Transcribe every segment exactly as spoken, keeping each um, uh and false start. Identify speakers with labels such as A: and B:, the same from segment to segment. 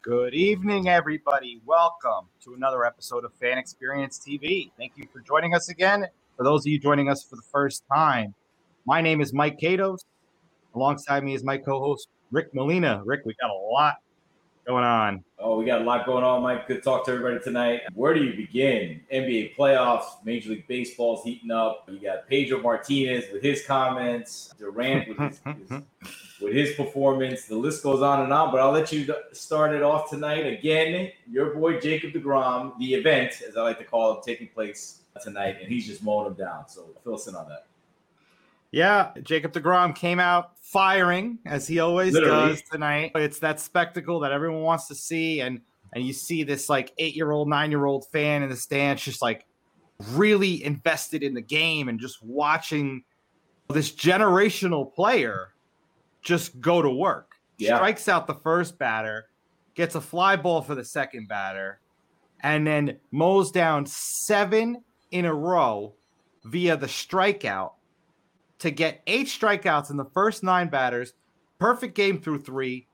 A: Good evening, everybody. Welcome to another episode of Fan Experience T V. Thank you for joining us again. For those of you joining us for the first time, my name is Mike Catos. Alongside me is my co-host, Rick Molina. Rick, we got a lot going on.
B: Oh, we got a lot going on, Mike. Good to talk to everybody tonight. Where do you begin? N B A playoffs, Major League Baseball's heating up. You got Pedro Martinez with his comments, Durant with his, his, with his performance. The list goes on and on, but I'll let you start it off tonight. Again, your boy Jacob deGrom, the event, as I like to call it, taking place tonight, and he's just mowing them down. So fill us in on that.
A: Yeah, Jacob deGrom came out firing, as he always
B: Literally.
A: does tonight. It's that spectacle that everyone wants to see, and and you see this like eight-year-old, nine-year-old fan in the stands just like really invested in the game and just watching this generational player just go to work.
B: Yeah.
A: Strikes out the first batter, gets a fly ball for the second batter, and then mows down seven in a row via the strikeout to get eight strikeouts in the first nine batters, perfect game through three,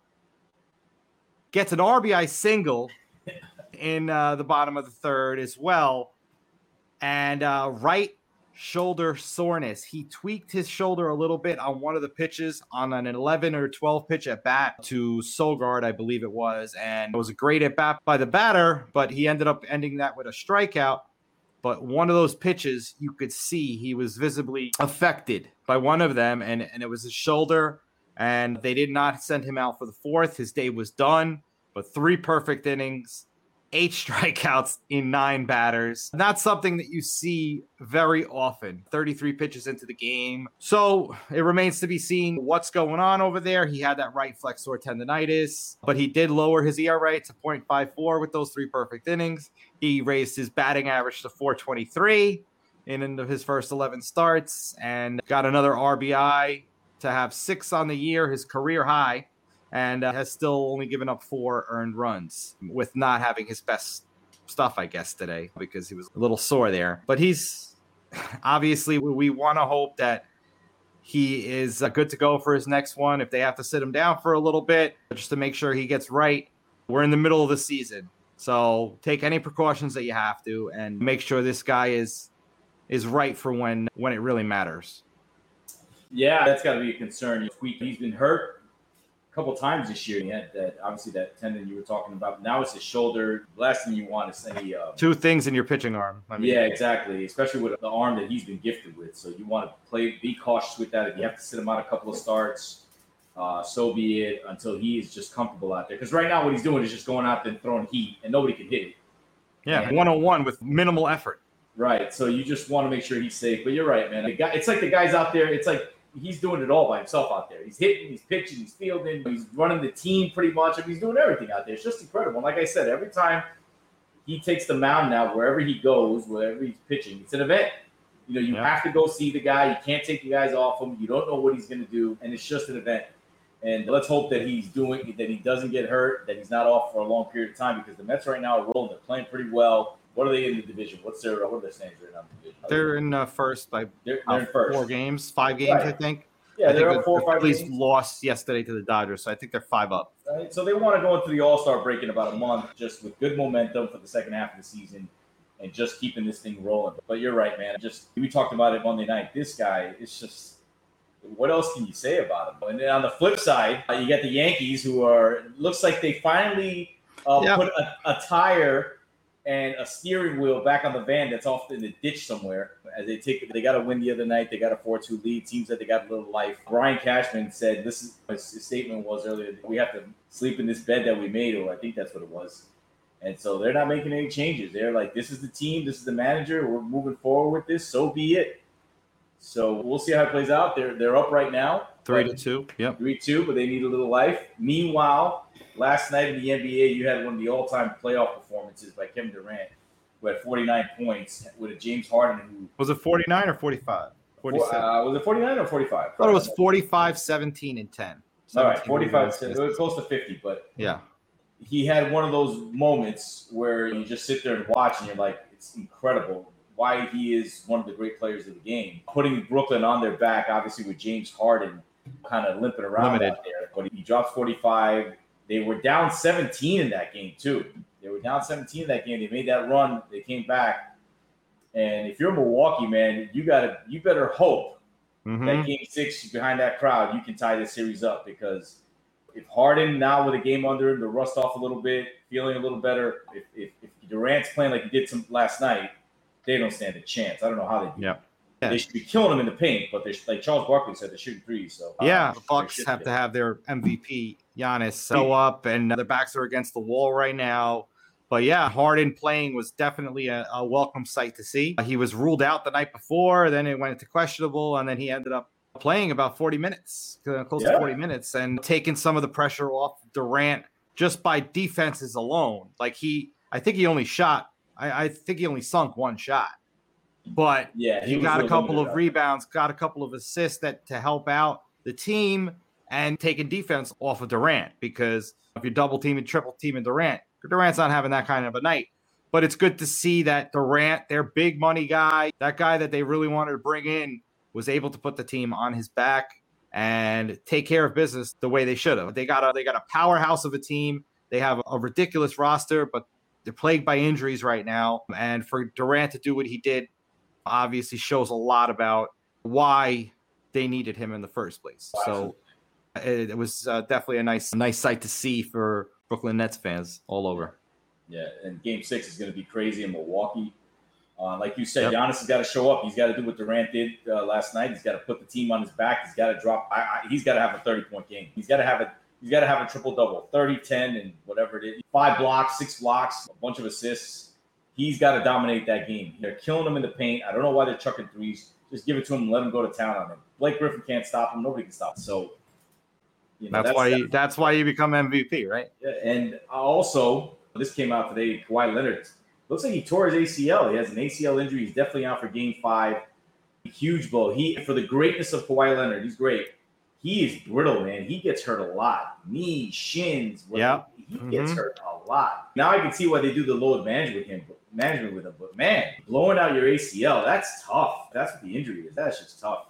A: gets an R B I single in uh, the bottom of the third as well, and uh, right shoulder soreness. He tweaked his shoulder a little bit on one of the pitches on an eleven or twelve pitch at bat to Sogard, I believe it was, and it was a great at bat by the batter, but he ended up ending that with a strikeout. But one of those pitches, you could see he was visibly affected by one of them, and, and it was his shoulder, and they did not send him out for the fourth. His day was done, but three perfect innings, eight strikeouts in nine batters. Not something that you see very often. thirty-three pitches into the game. So it remains to be seen what's going on over there. He had that right flexor tendonitis, but he did lower his E R A to point five four with those three perfect innings. He raised his batting average to four twenty-three in into his first eleven starts and got another R B I to have six on the year, his career high, and uh, has still only given up four earned runs with not having his best stuff, I guess, today because he was a little sore there. But he's obviously, we want to hope that he is uh, good to go for his next one. If they have to sit him down for a little bit just to make sure he gets right, we're in the middle of the season. So take any precautions that you have to and make sure this guy is is right for when when it really matters.
B: Yeah, that's got to be a concern. He's been hurt a couple times this year. He had that, obviously, that tendon you were talking about. Now it's his shoulder. The last thing you want is any uh,
A: two things in your pitching arm. I mean,
B: yeah, exactly. Especially with the arm that he's been gifted with. So you want to play, be cautious with that. If you have to sit him out a couple of starts, uh, so be it. Until he is just comfortable out there. Because right now, what he's doing is just going out there and throwing heat, and nobody can hit it.
A: Yeah, one on one with minimal effort.
B: Right. So you just want to make sure he's safe. But you're right, man. The guy, it's like the guys out there. It's like he's doing it all by himself out there. He's hitting, he's pitching, he's fielding, he's running the team pretty much. I mean, he's doing everything out there. It's just incredible. And like I said, every time he takes the mound now, wherever he goes, wherever he's pitching, it's an event. You know, you
A: Yeah.
B: have to go see the guy. You can't take the guys off him. You don't know what he's going to do, and it's just an event. And let's hope that he's doing that. He doesn't get hurt. That he's not off for a long period of time because the Mets right now are rolling. They're playing pretty well. What are they in the division? What's their what are their standings right now in the division?
A: They're in uh, first by
B: They're,
A: uh,
B: they're in first.
A: four games, five games,
B: Right.
A: I think.
B: Yeah,
A: I
B: they're
A: think
B: up four or
A: the
B: five
A: Phillies
B: games.
A: lost yesterday to the Dodgers, so I think they're five up.
B: Right? So they want to go into the All-Star break in about a month just with good momentum for the second half of the season and just keeping this thing rolling. But you're right, man. Just we talked about it Monday night. This guy is just what else can you say about him? And then on the flip side, uh, you got the Yankees who are looks like they finally uh,
A: Yeah.
B: put a, a tire and a steering wheel back on the van that's off in the ditch somewhere. As they take, they got a win the other night. They got a four two lead. Seems that they got a little life. Brian Cashman said, "This is his, his statement was earlier. We have to sleep in this bed that we made, or I think that's what it was." And so they're not making any changes. They're like, "This is the team. This is the manager. We're moving forward with this. So be it." So we'll see how it plays out. They're they're up right now,
A: Three
B: but-
A: to two. Yep.
B: three two, but they need a little life. Meanwhile, last night in the N B A, you had one of the all-time playoff performances by Kevin Durant, who had forty-nine points with a James Harden who
A: Was it forty-nine or forty-five? forty-seven.
B: uh, was it forty-nine or forty-five?
A: I thought it was forty-five, seventeen, and ten.
B: All right,
A: seventeen
B: forty-five.
A: rebounds.
B: It was close to fifty, but
A: Yeah.
B: he had one of those moments where you just sit there and watch, and you're like, it's incredible why he is one of the great players of the game. Putting Brooklyn on their back, obviously with James Harden kind of limping around
A: Limited.
B: out there, but he drops forty-five. They were down seventeen in that game too. They were down seventeen in that game. They made that run. They came back. And if you're Milwaukee, man, you gotta you better hope mm-hmm. that game six behind that crowd, you can tie this series up, because if Harden now with a game under him to rust off a little bit, feeling a little better, if, if, if Durant's playing like he did some last night, they don't stand a chance. I don't know how they do.
A: Yeah. Yeah.
B: They should be killing them in the paint, but they're like Charles Barkley said, they're shooting threes. So
A: yeah, the Bucks have to have their M V P Giannis go up, and their backs are against the wall right now. But yeah, Harden playing was definitely a, a welcome sight to see. He was ruled out the night before, then it went into questionable, and then he ended up playing about forty minutes, close yeah. to forty minutes, and taking some of the pressure off Durant just by defenses alone. Like he, I think he only shot, I, I think he only sunk one shot. But
B: yeah,
A: he, he got a couple of rebounds, got a couple of assists that to help out the team, and taking defense off of Durant, because if you're double teaming, triple teaming Durant, Durant's not having that kind of a night. But it's good to see that Durant, their big money guy, that guy that they really wanted to bring in, was able to put the team on his back and take care of business the way they should have. They got a they got a powerhouse of a team. They have a ridiculous roster, but they're plagued by injuries right now. And for Durant to do what he did obviously shows a lot about why they needed him in the first place. So it, it was uh, definitely a nice, nice sight to see for Brooklyn Nets fans all over.
B: Yeah, and Game Six is going to be crazy in Milwaukee. Uh, like you said, yep. Giannis has got to show up. He's got to do what Durant did uh, last night. He's got to put the team on his back. He's got to drop. I, I, he's got to have a thirty-point game. He's got to have a. He's got to have a triple double, thirty, ten, and whatever it is. Five blocks, six blocks, a bunch of assists. He's got to dominate that game. They're killing him in the paint. I don't know why they're chucking threes. Just give it to him and let him go to town on him. Blake Griffin can't stop him. Nobody can stop him. So,
A: you know, that's, that's why you, that's why you become M V P, right?
B: Yeah, and also, this came out today. Kawhi Leonard looks like he tore his A C L. He has an A C L injury. He's definitely out for Game Five. Huge blow. He for the greatness of Kawhi Leonard. He's great. He is brittle, man. He gets hurt a lot. Knees, shins.
A: Yeah,
B: he mm-hmm. gets hurt a lot. Now I can see why they do the load management with him. Management with him, but man, blowing out your A C L—that's tough. That's what the injury is. That's just tough.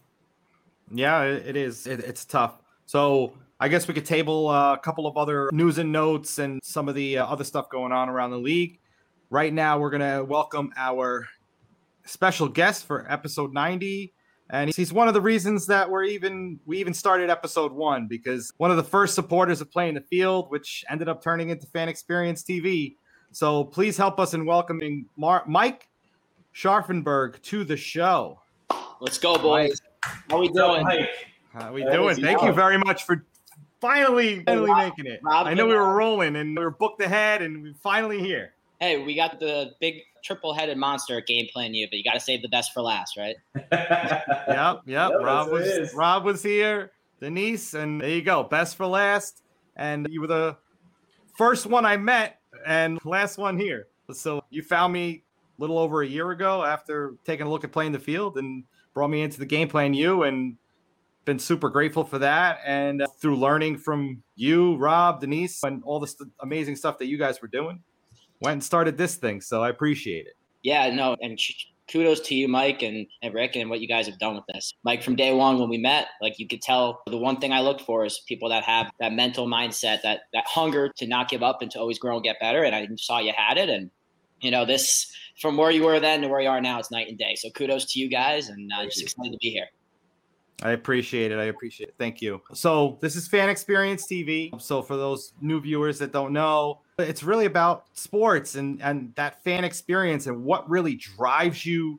A: Yeah, it is. It, it's tough. So I guess we could table uh, a couple of other news and notes and some of the uh, other stuff going on around the league. Right now, we're gonna welcome our special guest for episode ninety. And he's one of the reasons that we're even we even started episode one, because one of the first supporters of Playing the Field, which ended up turning into Fan Experience T V. So please help us in welcoming Mar- Mike Scharfenberg to the show.
C: Let's go, boys. Mike. How we doing?
B: Mike?
A: How we doing? Thank going? you very much for finally, finally Rob, making it. Rob, I know we were rolling and we were booked ahead, and we're finally here.
C: Hey, we got the big triple-headed monster game plan you, but you got to save the best for last, right?
A: yep, yep. yep Rob was Rob was here, Denise, and there you go, best for last. And you were the first one I met and last one here. So you found me a little over a year ago after taking a look at Playing the Field and brought me into the Game Plan U, and been super grateful for that. And uh, through learning from you, Rob, Denise, and all the st- amazing stuff that you guys were doing, went and started this thing. So I appreciate it.
C: Yeah, no, and kudos to you, Mike and, and Rick, and what you guys have done with this. Mike, from day one when we met, like you could tell the one thing I looked for is people that have that mental mindset, that that hunger to not give up and to always grow and get better. And I saw you had it. And, you know, this from where you were then to where you are now, it's night and day. So kudos to you guys, and uh, just excited to be here.
A: I appreciate it. I appreciate it. Thank you. So this is Fan Experience T V. So for those new viewers that don't know, it's really about sports and, and that fan experience and what really drives you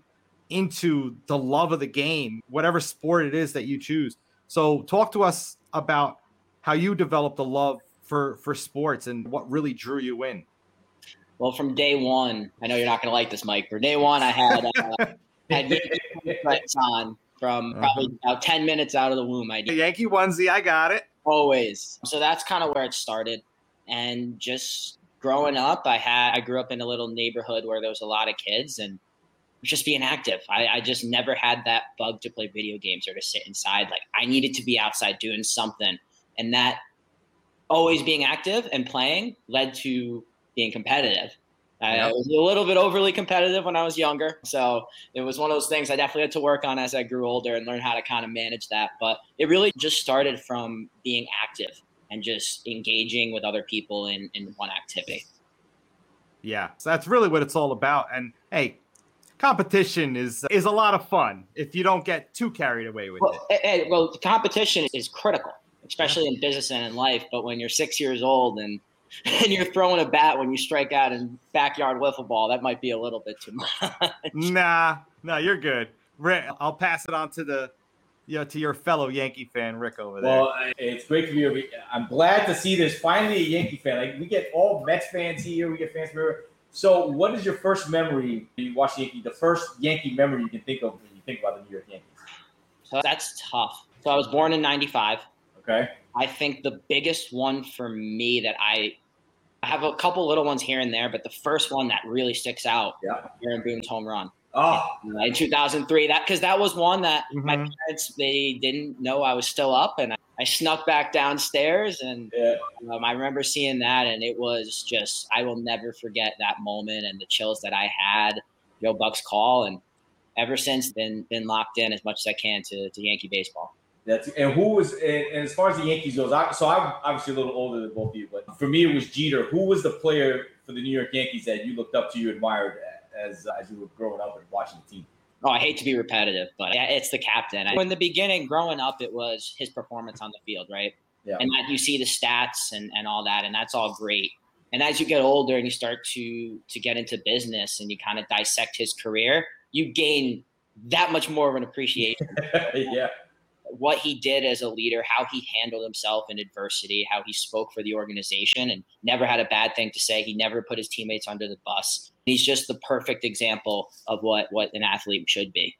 A: into the love of the game, whatever sport it is that you choose. So talk to us about how you developed a love for, for sports and what really drew you in.
C: Well, from day one, I know you're not going to like this, Mike. For day one, I had uh, had Yankees on from probably uh-huh. about ten minutes out of the womb. I did.
A: Yankee onesie, I got it.
C: Always. So that's kind of where it started. And just growing up, I had I grew up in a little neighborhood where there was a lot of kids, and just being active. I, I just never had that bug to play video games or to sit inside. Like I needed to be outside doing something, and that always being active and playing led to being competitive. I yep. was a little bit overly competitive when I was younger. So it was one of those things I definitely had to work on as I grew older and learn how to kind of manage that. But it really just started from being active and just engaging with other people in, in one activity.
A: Yeah, so that's really what it's all about. And hey, competition is is a lot of fun if you don't get too carried away with
C: well,
A: it.
C: it. Well, the competition is critical, especially in business and in life. But when you're six years old and and you're throwing a bat when you strike out in backyard wiffle ball, that might be a little bit too much.
A: Nah, no, you're good. Rick, I'll pass it on to the, you know, to your fellow Yankee fan, Rick, over there.
B: Well, it's great to be here. I'm glad to see there's finally a Yankee fan. Like, we get all Mets fans here. We get fans from everywhere. So what is your first memory when you watch the Yankee, the first Yankee memory you can think of when you think about the New York Yankees?
C: So that's tough. So I was born in ninety-five.
B: Okay.
C: I think the biggest one for me that I I have a couple little ones here and there, but the first one that really sticks out,
B: yeah,
C: Aaron Boone's home run.
B: Oh,
C: in two thousand three, that because that was one that
A: Mhm.
C: my parents, they didn't know I was still up, and I, I snuck back downstairs, and
B: yeah.
C: um, I remember seeing that, and it was just, I will never forget that moment and the chills that I had. Joe Buck's call, and ever since been been locked in as much as I can to, to Yankee baseball.
B: That's and who was and, and as far as the Yankees goes, I, so I'm obviously a little older than both of you, but for me it was Jeter. Who was the player for the New York Yankees that you looked up to, you admired as as you were growing up and watching the team?
C: Oh, I hate to be repetitive, but yeah, it's the captain. In the beginning, growing up, it was his performance on the field, right?
B: Yeah.
C: And that you see the stats and, and all that, and that's all great. And as you get older and you start to to get into business and you kind of dissect his career, you gain that much more of an appreciation.
B: Yeah.
C: What he did as a leader, how he handled himself in adversity, how he spoke for the organization and never had a bad thing to say. He never put his teammates under the bus. He's just the perfect example of what, what an athlete should be.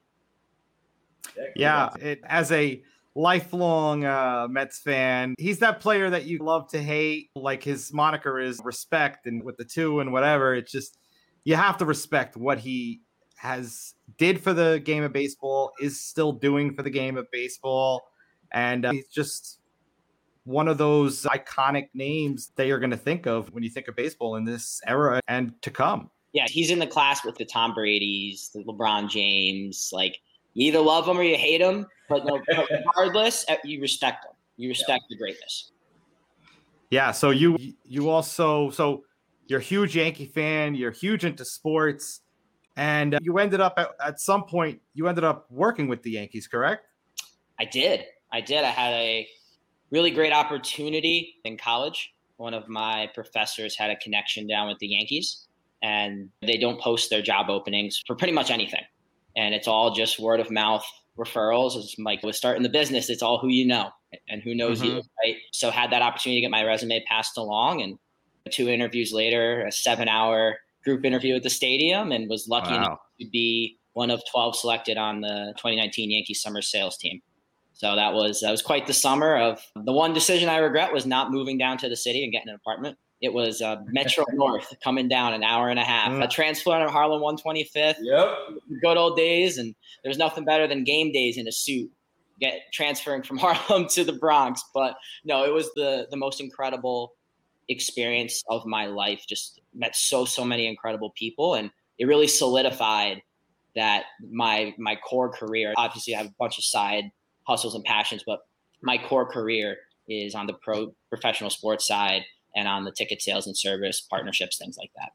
A: Yeah, it, as a lifelong uh, Mets fan, he's that player that you love to hate. Like his moniker is respect, and with the two and whatever, it's just you have to respect what he has did for the game of baseball, is still doing for the game of baseball, and uh, he's just one of those iconic names that you're going to think of when you think of baseball in this era and to come.
C: Yeah, he's in the class with the Tom Brady's, the LeBron James. Like, you either love him or you hate him, but no, regardless, you respect him. You respect yeah. the greatness.
A: Yeah. So you you also so you're a huge Yankee fan. You're huge into sports. And you ended up at, at some point, you ended up working with the Yankees, correct?
C: I did. I did. I had a really great opportunity in college. One of my professors had a connection down with the Yankees, and they don't post their job openings for pretty much anything. And it's all just word of mouth referrals. As Mike was starting the business, it's all who you know and who knows mm-hmm. you, right? So had that opportunity to get my resume passed along, and two interviews later, a seven hour group interview at the stadium, and was lucky wow. enough to be one of twelve selected on the twenty nineteen Yankees summer sales team. So that was that was quite the summer. Of the one decision I regret was not moving down to the city and getting an apartment. It was uh, Metro North coming down an hour and a half. Mm. A transfer on Harlem one twenty-fifth.
B: Yep.
C: Good old days, and there's nothing better than game days in a suit. Get transferring from Harlem to the Bronx, but no, it was the the most incredible experience of my life. Just met so so many incredible people, and it really solidified that my my core career. Obviously I have a bunch of side hustles and passions, but my core career is on the pro professional sports side and on the ticket sales and service partnerships, things like that.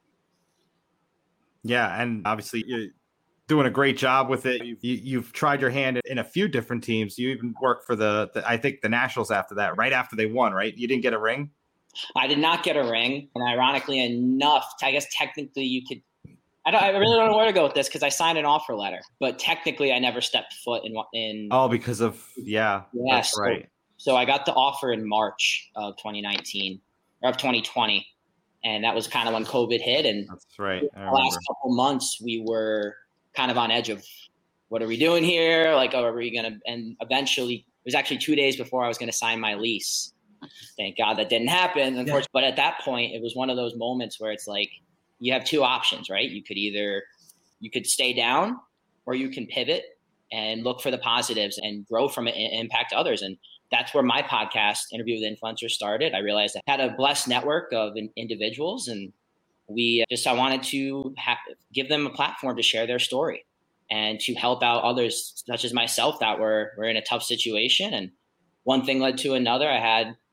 A: Yeah, and obviously you're doing a great job with it. You've, you've tried your hand in a few different teams. You even worked for the, the I think the Nationals after that, right after they won, right? You didn't get a ring?
C: I did not get a ring, and ironically enough, I guess technically you could. I don't. I really don't know where to go with this because I signed an offer letter, but technically I never stepped foot in. in
A: oh, because of yeah,
C: yeah
A: that's
C: so,
A: right.
C: So I got the offer in March of twenty nineteen or of twenty twenty, and that was kind of when COVID hit. And
A: that's right.
C: The last couple months we were kind of on edge of what are we doing here? Like, oh, are we gonna? And eventually, it was actually two days before I was going to sign my lease. Thank God that didn't happen, unfortunately. Yeah. But at that point, it was one of those moments where it's like you have two options, right? You could either you could stay down, or you can pivot and look for the positives and grow from it and impact others. And that's where my podcast, Interview with Influencers, started. I realized I had a blessed network of individuals, and we just I wanted to have, give them a platform to share their story and to help out others, such as myself, that were were in a tough situation. And one thing led to another. I had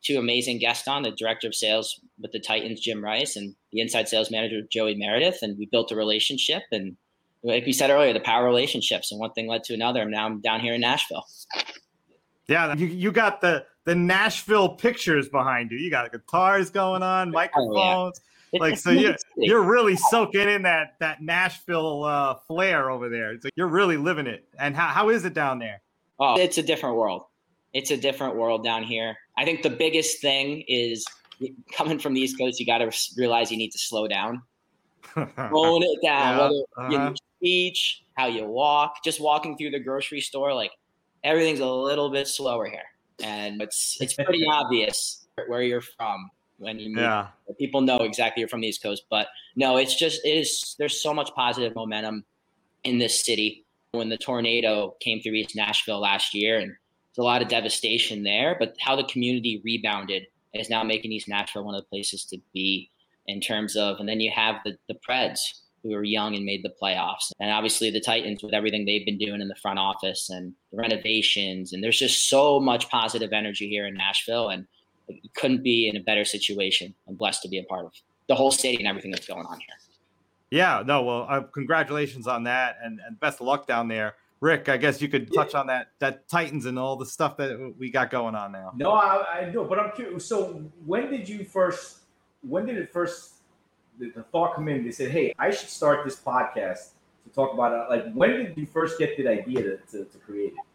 C: two amazing guests on, the director of sales with the Titans, Jim Rice, and the inside sales manager, Joey Meredith. And we built a relationship. And like we said earlier, the power of relationships, and one thing led to another. And now I'm down here in Nashville.
A: Yeah, you, you got the, the Nashville pictures behind you. You got guitars going on, microphones. Oh, yeah. Like, so you're, you're really soaking in that, that Nashville uh, flair over there. It's like you're really living it. And how, how is it down there?
C: Oh, it's a different world. It's a different world down here. I think the biggest thing is coming from the East Coast, you got to realize you need to slow down. Tone it down,
A: Yeah,
C: whether
A: uh-huh.
C: in your speech, how you walk, just walking through the grocery store, like everything's a little bit slower here. And it's it's pretty obvious where you're from when you meet.
A: Yeah.
C: People know exactly you're from the East Coast. But no, it's just, it is, there's so much positive momentum in this city. When the tornado came through East Nashville last year, and there's a lot of devastation there, but how the community rebounded is now making East Nashville one of the places to be in terms of, and then you have the, the Preds who are young and made the playoffs. And obviously the Titans with everything they've been doing in the front office and the renovations. And there's just so much positive energy here in Nashville, and you couldn't be in a better situation. I'm blessed to be a part of the whole city and everything that's going on here.
A: Yeah, no, well, uh, congratulations on that, and, and best of luck down there. Rick, I guess you could touch yeah. on that that Titans and all the stuff that we got going on now.
B: No, I, I know, but I'm curious. So when did you first, when did it first, the, the thought come in? They said, hey, I should start this podcast to talk about it. Like, when did you first get the idea to, to, to create it?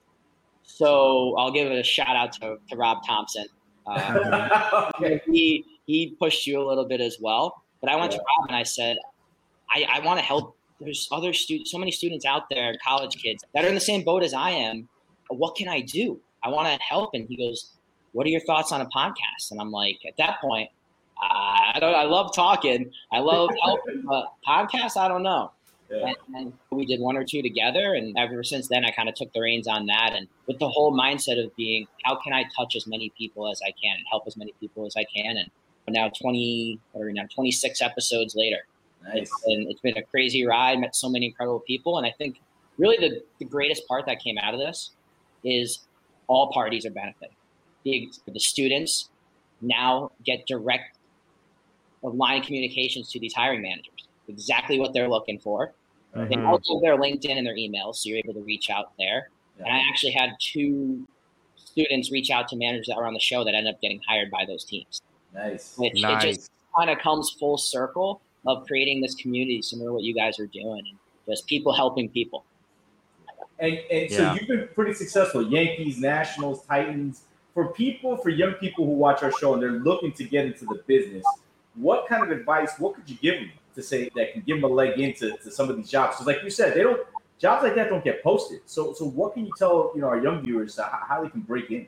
C: So I'll give it a shout out to, to Rob Thompson. Uh, okay. He he pushed you a little bit as well. But I went yeah. to Rob and I said, I, I want to help. There's other students, so many students out there, college kids that are in the same boat as I am. What can I do? I want to help. And he goes, what are your thoughts on a podcast? And I'm like, at that point, uh, I don't, I love talking. I love helping, but podcasts, I don't know. Yeah. And, and we did one or two together. And ever since then, I kind of took the reins on that. And with the whole mindset of being, how can I touch as many people as I can and help as many people as I can? And now twenty, what are we now, twenty-six episodes later.
B: Nice.
C: And it's been a crazy ride, met so many incredible people. And I think really the, the greatest part that came out of this is all parties are benefiting. The, the students now get direct line of communications to these hiring managers, exactly what they're looking for. Mm-hmm. They also have their LinkedIn and their emails, so you're able to reach out there. Yeah. And I actually had two students reach out to managers that were on the show that ended up getting hired by those teams.
B: Nice.
C: Which
A: nice.
C: It just kind of comes full circle of creating this community similar to what you guys are doing, and just people helping people.
B: And and
A: yeah.
B: so you've been pretty successful. Yankees, Nationals, Titans. For people, for young people who watch our show and they're looking to get into the business, what kind of advice, what could you give them to say that can give them a leg into to some of these jobs? Because like you said, they don't jobs like that don't get posted. So so what can you tell you know our young viewers how, how they can break in?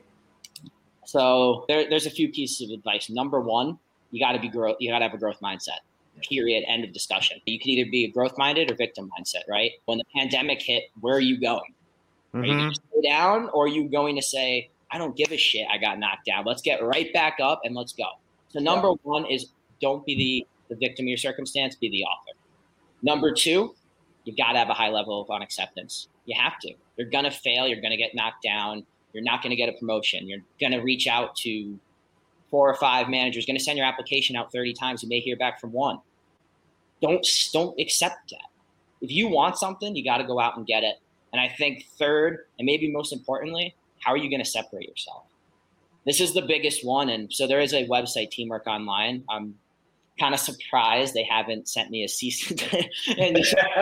C: So there, there's a few pieces of advice. Number one, you got to be growth. You got to have a growth mindset. Period. End of discussion. You can either be a growth minded or victim mindset, right? When the pandemic hit, where are you going? Mm-hmm. Are you going to stay down, or are you going to say, I don't give a shit, I got knocked down. Let's get right back up and let's go. So number yeah. one is don't be the, the victim of your circumstance, be the author. Number two, you got to have a high level of unacceptance. You have to. You're going to fail. You're going to get knocked down. You're not going to get a promotion. You're going to reach out to four or five managers, going to send your application out thirty times. You may hear back from one. Don't, don't accept that. If you want something, you got to go out and get it. And I think third, and maybe most importantly, how are you going to separate yourself? This is the biggest one. And so there is a website, Teamwork Online. I'm kind of surprised they haven't sent me a cease and, and,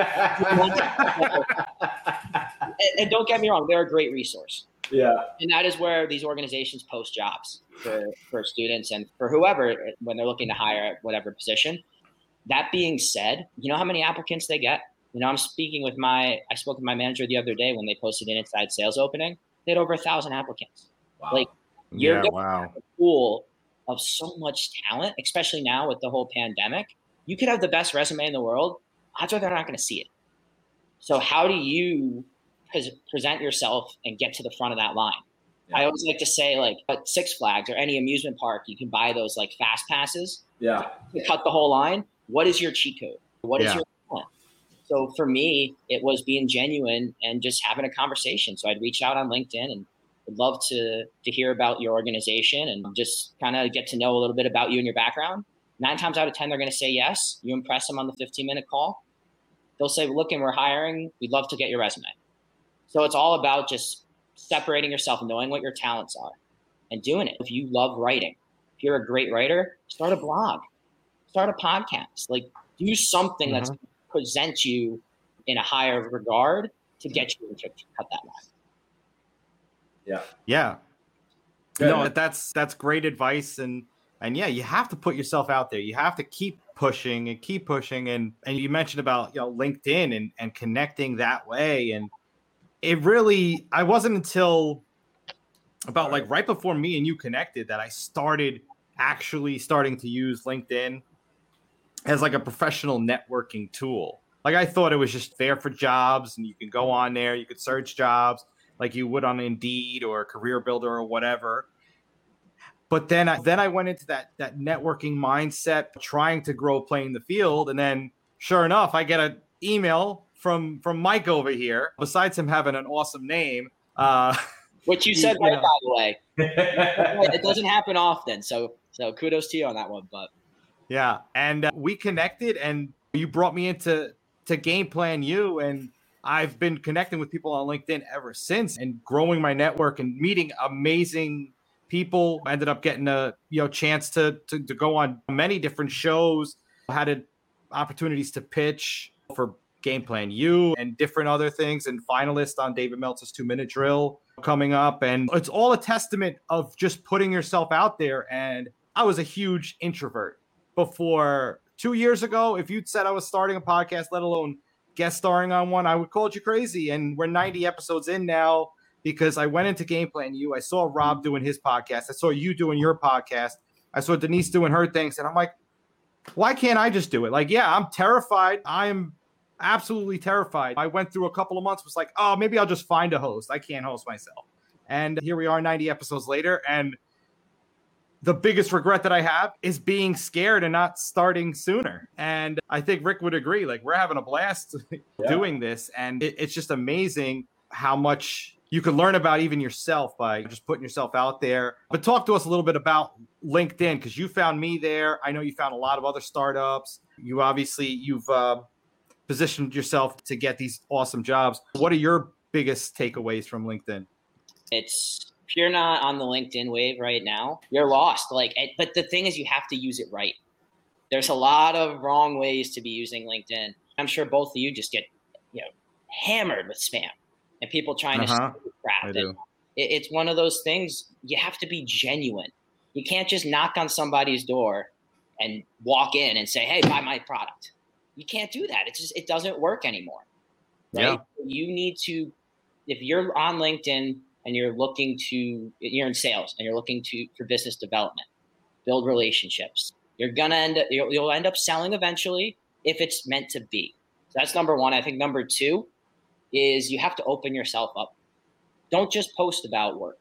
C: and don't get me wrong, they're a great resource.
B: Yeah.
C: And that is where these organizations post jobs for, for students and for whoever when they're looking to hire at whatever position. That being said, you know how many applicants they get? You know, I'm speaking with my, I spoke with my manager the other day when they posted an inside sales opening. They had over a thousand applicants.
B: Wow.
C: Like, you're
A: yeah, wow.
C: a pool of so much talent, especially now with the whole pandemic. You could have the best resume in the world. Odds are they're not going to see it. So how do you present yourself and get to the front of that line? Yeah. I always like to say, like, at Six Flags or any amusement park, you can buy those like fast passes.
B: Yeah.
C: To cut the whole line. What is your cheat code? What is
A: yeah.
C: your talent? So for me, it was being genuine and just having a conversation. So I'd reach out on LinkedIn and Would love to to hear about your organization and just kind of get to know a little bit about you and your background. Nine times out of ten, they're going to say yes. You impress them on the fifteen minute call. They'll say, look, and we're hiring. We'd love to get your resume. So it's all about just separating yourself, knowing what your talents are, and doing it. If you love writing, if you're a great writer, start a blog, start a podcast, like do something mm-hmm. that's going to present you in a higher regard to get you to cut that line.
B: Yeah.
A: Yeah.
B: Good.
A: No, that's that's great advice. And and yeah, you have to put yourself out there. You have to keep pushing and keep pushing. And and you mentioned about, you know, LinkedIn and, and connecting that way. And it really, I wasn't until about like right before me and you connected that I started actually starting to use LinkedIn as like a professional networking tool. Like I thought it was just there for jobs and you can go on there, you could search jobs like you would on Indeed or Career Builder or whatever. But then I, then I went into that that networking mindset, trying to grow playing the field. And then sure enough, I get an email from, from Mike over here, besides him having an awesome name. Uh,
C: Which you said, you right, know. By the way. It doesn't happen often. So so kudos to you on that one. But
A: yeah, and uh, we connected and you brought me into to Game Plan U, and I've been connecting with people on LinkedIn ever since and growing my network and meeting amazing people. I ended up getting a you know chance to, to to go on many different shows. I had a, opportunities to pitch for Game Plan U and different other things, and finalist on David Meltzer's two minute drill coming up. And it's all a testament of just putting yourself out there. And I was a huge introvert before. Two years ago, if you'd said I was starting a podcast, let alone guest starring on one, I would call you crazy. And we're ninety episodes in now because I went into Game Plan U. I saw Rob doing his podcast. I saw you doing your podcast. I saw Denise doing her things. And I'm like, why can't I just do it? Like, yeah, I'm terrified. I am absolutely terrified. I went through a couple of months, was like, oh, maybe I'll just find a host. I can't host myself. And here we are ninety episodes later. And the biggest regret that I have is being scared and not starting sooner. And I think Rick would agree. Like, we're having a blast yeah. doing this. And it, it's just amazing how much you can learn about even yourself by just putting yourself out there. But talk to us a little bit about LinkedIn, because you found me there. I know you found a lot of other startups. You obviously, you've uh, positioned yourself to get these awesome jobs. What are your biggest takeaways from LinkedIn?
C: It's if you're not on the LinkedIn wave right now, you're lost. Like, but the thing is, you have to use it right. There's a lot of wrong ways to be using LinkedIn. I'm sure both of you just get, you know, hammered with spam and people trying uh-huh. to crap. It, it's one of those things. You have to be genuine. You can't just knock on somebody's door and walk in and say, "Hey, buy my product." You can't do that. It's just, it doesn't work anymore. Right? Yeah. You need to, if you're on LinkedIn and you're looking to, you're in sales and you're looking to for business development, build relationships, you're gonna end up, you'll, you'll end up selling eventually if it's meant to be. So that's number one. I think number two is you have to open yourself up. Don't just post about work.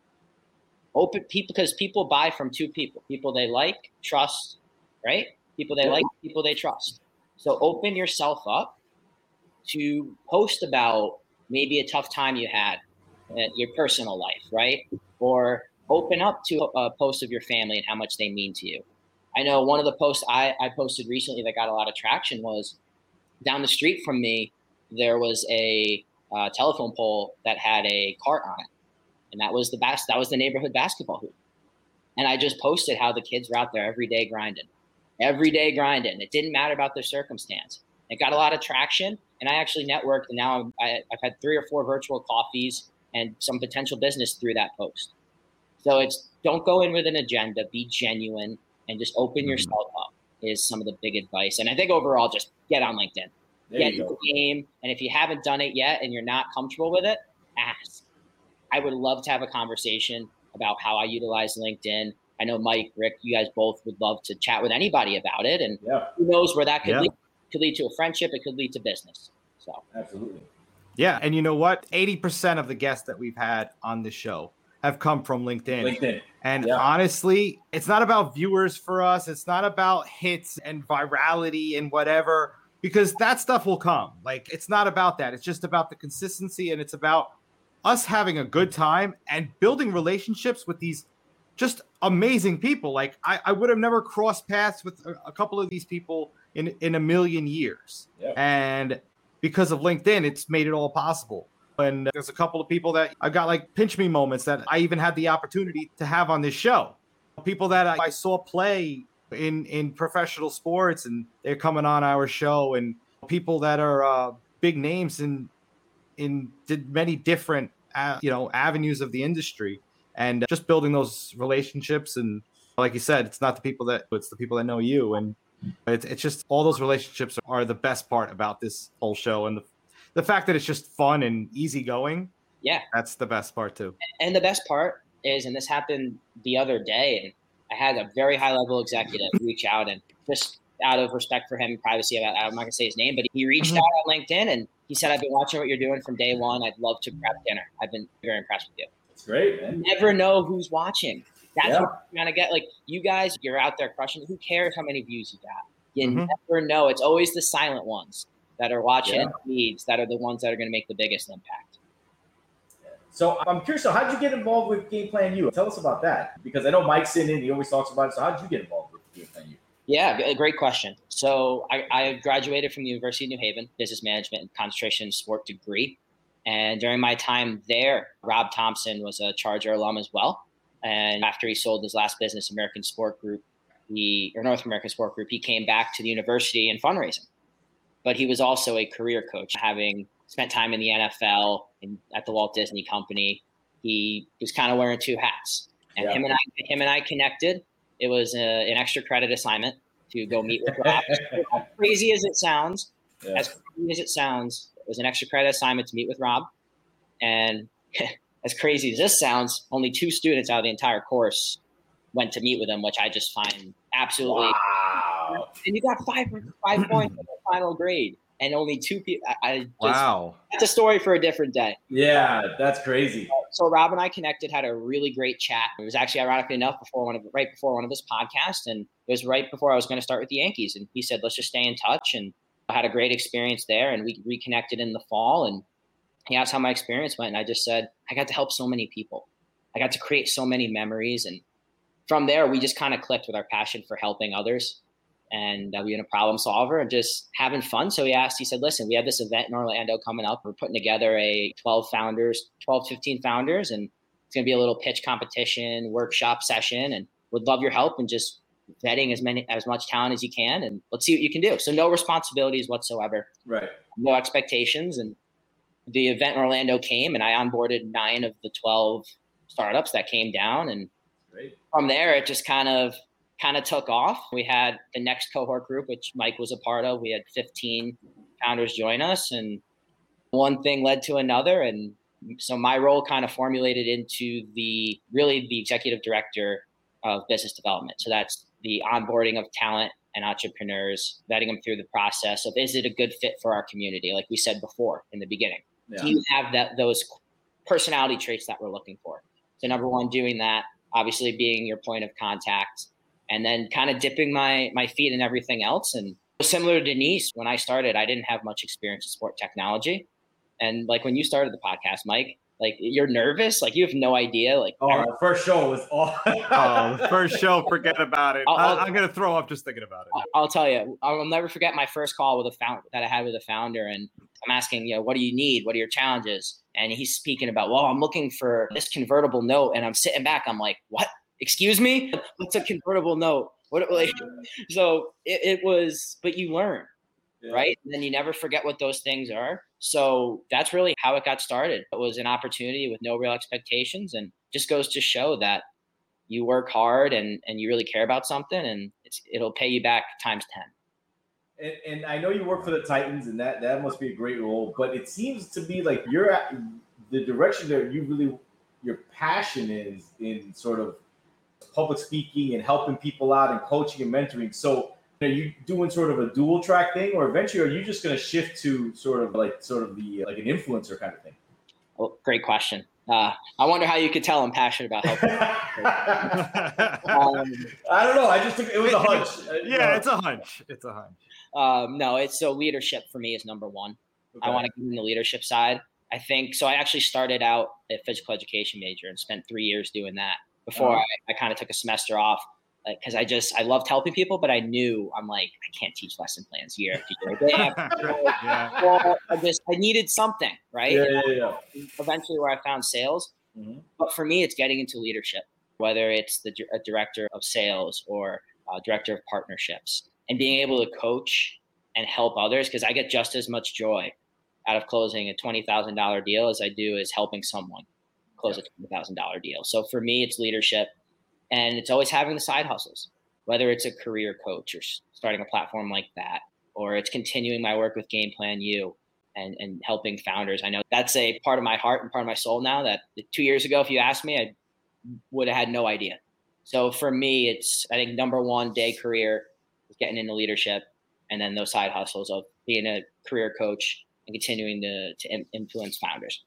C: Open people, because people buy from two people: people they like, trust, right? People they like, people they trust. So open yourself up to post about maybe a tough time you had, your personal life, right? Or open up to a post of your family and how much they mean to you. I know one of the posts I, I posted recently that got a lot of traction was down the street from me, there was a uh, telephone pole that had a cart on it. And that was the bas- that was the neighborhood basketball hoop. And I just posted how the kids were out there every day grinding, every day grinding. It didn't matter about their circumstance. It got a lot of traction. And I actually networked, and now I'm, I, I've had three or four virtual coffees and some potential business through that post. So it's, don't go in with an agenda, be genuine, and just open mm-hmm. yourself up is some of the big advice. And I think overall, just get on LinkedIn, there get in the game. And if you haven't done it yet and you're not comfortable with it, ask. I would love to have a conversation about how I utilize LinkedIn. I know Mike, Rick, you guys both would love to chat with anybody about it. And yeah. who knows where that could yeah. lead. It could lead to a friendship. It could lead to business. So
B: absolutely.
A: Yeah. And you know what? eighty percent of the guests that we've had on the show have come from LinkedIn.
B: LinkedIn.
A: And
B: yeah.
A: honestly, it's not about viewers for us. It's not about hits and virality and whatever, because that stuff will come. Like, it's not about that. It's just about the consistency, and it's about us having a good time and building relationships with these just amazing people. Like I, I would have never crossed paths with a, a couple of these people in, in a million years.
B: Yeah.
A: And because of LinkedIn, it's made it all possible. And there's a couple of people that I've got like pinch me moments that I even had the opportunity to have on this show. People that I, I saw play in, in professional sports, and they're coming on our show, and people that are uh, big names in in many different uh, you know avenues of the industry, and just building those relationships. And like you said, it's not the people that it's the people that know you, and it's it's just all those relationships are the best part about this whole show, and the the fact that it's just fun and easygoing.
C: Yeah,
A: that's the best part too.
C: And the best part is, and this happened the other day, and I had a very high level executive reach out, and just out of respect for him and privacy, I'm not going to say his name, but he reached mm-hmm. out on LinkedIn, and he said, I've been watching what you're doing from day one. I'd love to grab dinner. I've been very impressed with you.
B: That's great, man.
C: You never know who's watching. That's
B: yeah.
C: what you're going to get. Like, you guys, you're out there crushing it. Who cares how many views you got? You
A: mm-hmm.
C: never know. It's always the silent ones that are watching
B: yeah.
C: leads that are the ones that are going to make the biggest impact.
B: So I'm curious, so how did you get involved with Game Plan U? Tell us about that, because I know Mike's in it, he always talks about it. So how did you get involved with Game Plan U?
C: Yeah, great question. So I, I graduated from the University of New Haven, business management and concentration in sport degree. And during my time there, Rob Thompson was a Charger alum as well. And after he sold his last business, American Sport Group, he, or North American Sport Group, he came back to the university in fundraising. But he was also a career coach, having spent time in the N F L and at the Walt Disney Company. He was kind of wearing two hats. And yeah. him and I, him and I connected. It was a, an extra credit assignment to go meet with Rob. As crazy as it sounds, yeah. as crazy as it sounds, it was an extra credit assignment to meet with Rob. And as crazy as this sounds, only two students out of the entire course went to meet with him, which I just find absolutely.
B: Wow.
C: And you got five five points in the final grade, and only two people. I, I just,
A: wow.
C: That's a story for a different day.
B: Yeah, that's crazy.
C: So Rob and I connected, had a really great chat. It was actually, ironically enough, before one of right before one of his podcasts, and it was right before I was going to start with the Yankees. And he said, "Let's just stay in touch." And I had a great experience there, and we reconnected in the fall. And he asked how my experience went, and I just said, "I got to help so many people. I got to create so many memories." And from there, we just kind of clicked with our passion for helping others and uh, being a problem solver and just having fun. So he asked, he said, listen, we have this event in Orlando coming up. We're putting together a twelve founders, twelve, fifteen founders, and it's going to be a little pitch competition, workshop session, and would love your help in just vetting as many, as much talent as you can. And let's see what you can do. So no responsibilities whatsoever.
B: Right.
C: No expectations. And the event in Orlando came, and I onboarded nine of the twelve startups that came down. And
B: Great.
C: From there, it just kind of, kind of took off. We had the next cohort group, which Mike was a part of. We had fifteen founders join us, and one thing led to another. And so my role kind of formulated into the really the executive director of business development. So that's the onboarding of talent and entrepreneurs, vetting them through the process of, is it a good fit for our community? Like we said before in the beginning,
B: yeah.
C: do you have that, those personality traits that we're looking for? So number one, doing that, obviously being your point of contact, and then kind of dipping my my feet in everything else. And similar to Denise, when I started, I didn't have much experience in sport technology. And like when you started the podcast, Mike, like you're nervous, like you have no idea. Like,
B: oh, our first show was all.
A: oh, the first show, forget about it.
C: I'll, I'll,
A: I'm gonna throw up just thinking about it.
C: I'll, I'll tell you, I'll never forget my first call with a founder that I had with a founder, and I'm asking, you know, what do you need? What are your challenges? And he's speaking about, well, I'm looking for this convertible note, and I'm sitting back, I'm like, what? Excuse me? What's a convertible note? What? Like, so it, it was, but you learn, yeah. right? And then you never forget what those things are. So that's really how it got started. It was an opportunity with no real expectations, and just goes to show that you work hard and, and you really care about something, and it's, it'll pay you back times ten.
B: And, and I know you work for the Titans, and that, that must be a great role, but it seems to be like you're at the direction that you really, your passion is in sort of public speaking and helping people out and coaching and mentoring. So are you doing sort of a dual track thing, or eventually are you just going to shift to sort of like sort of the like an influencer kind of thing?
C: Well, great question. Uh, I wonder how you could tell I'm passionate about helping.
B: um, I don't know. I just took it was a hunch.
A: Yeah, it's a hunch. It's a hunch.
C: Um, no, it's so leadership for me is number one. Okay. I want to get in the leadership side. I think so. I actually started out a physical education major and spent three years doing that before uh-huh. I, I kind of took a semester off because like, I just I loved helping people, but I knew I'm like I can't teach lesson plans year after year. yeah. Well, I just I needed something, right?
B: Yeah, yeah, yeah.
C: Eventually, where I found sales, mm-hmm. but for me, it's getting into leadership, whether it's the a director of sales or a director of partnerships, and being able to coach and help others because I get just as much joy out of closing a twenty thousand dollars deal as I do is helping someone close yeah. a twenty thousand dollars deal. So for me, it's leadership, and it's always having the side hustles, whether it's a career coach or starting a platform like that, or it's continuing my work with Game Plan U and, and helping founders. I know that's a part of my heart and part of my soul now that two years ago, if you asked me, I would have had no idea. So for me, it's, I think number one day career is getting into leadership, and then those side hustles of being a career coach and continuing to, to influence founders.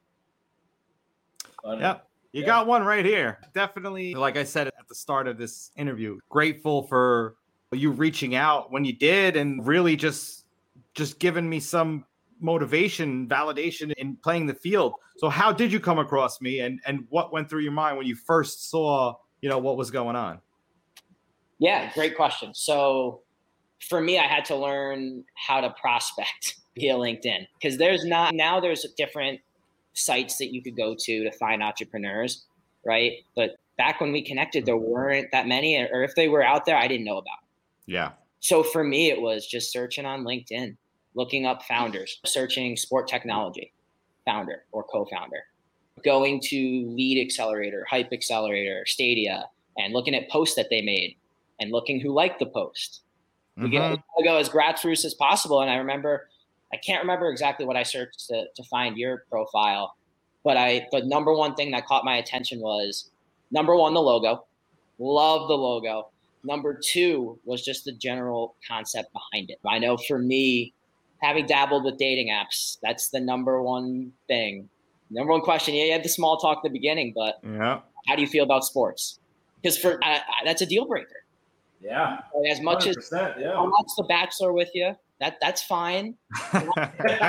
A: Yeah, you yeah. got one right here. Definitely, like I said at the start of this interview, grateful for you reaching out when you did and really just just giving me some motivation, validation in playing the field. So how did you come across me, and, and what went through your mind when you first saw, you know, what was going on?
C: Yeah, great question. So for me, I had to learn how to prospect via LinkedIn because there's not now there's different sites that you could go to to find entrepreneurs, right? But back when we connected, there weren't that many, or if they were out there, I didn't know about them.
A: Yeah.
C: So for me, it was just searching on LinkedIn, looking up founders, searching sport technology, founder or co-founder, going to Lead Accelerator, Hype Accelerator, Stadia, and looking at posts that they made and looking who liked the post. We mm-hmm. go, we go as grassroots as possible. And I remember, I can't remember exactly what I searched to, to find your profile, but I, the number one thing that caught my attention was number one, the logo. Love the logo. Number two was just the general concept behind it. I know for me, having dabbled with dating apps, that's the number one thing. Number one question. Yeah, you had the small talk at the beginning, but
A: yeah.
C: how do you feel about sports? Because for I, I, that's a deal breaker.
B: Yeah.
C: As much as
B: yeah.
C: I'll watch The Bachelor with you, that that's fine. But